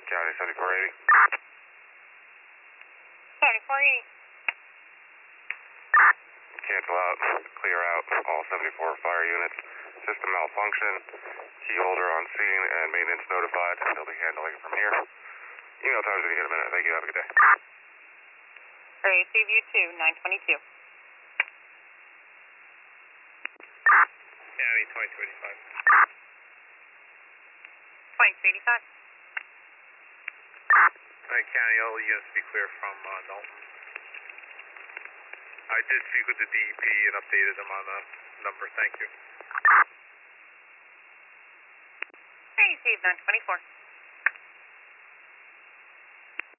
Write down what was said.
County 7480. County 480. Cancel out, clear out all 74 fire units. System malfunction, key holder on scene, and maintenance notified. They'll be handling it from here. Email times when you get a minute. Thank you. Have a good day. Alright, CVU 2, 922. County 2285. 2285. Alright, County, all units be clear from Dalton. I did speak with the DEP and updated them on the number. Thank you. Hey, Steve, 924.